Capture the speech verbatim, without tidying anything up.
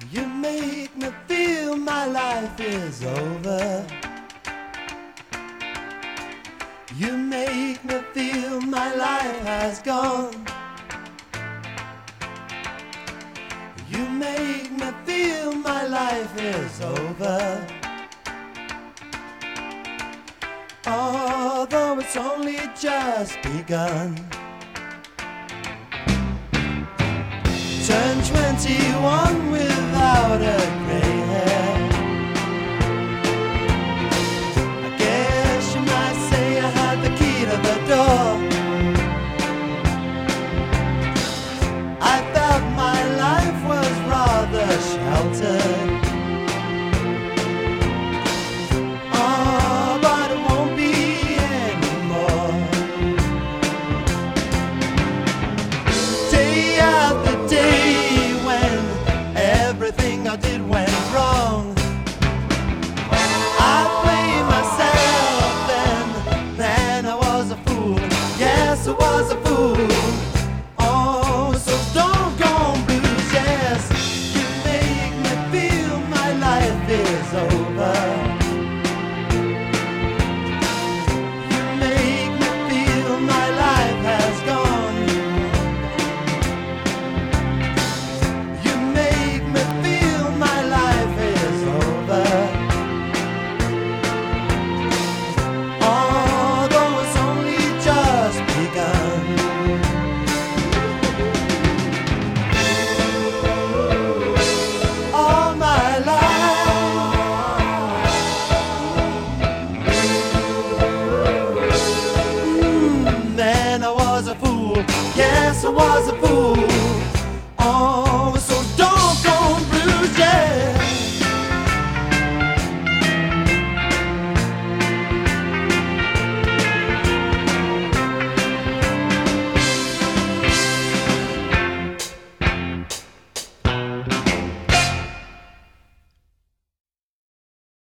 You make me feel my life is over. You make me feel my life has gone. You make me feel my life is over. Although it's only just begun. Turn twenty-one without a